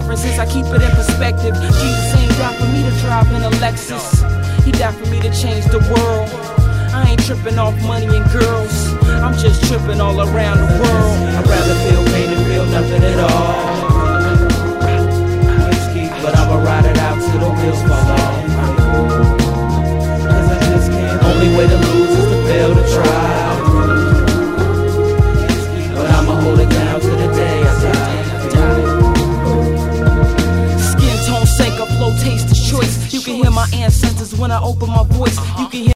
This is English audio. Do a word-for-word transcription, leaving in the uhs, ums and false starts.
difference is I keep it in perspective. Jesus ain't died for me to drive in a Lexus. He died for me to change the world. I ain't tripping off money and girls. I'm just tripping all around the world. I'd rather feel pain than feel nothing at all.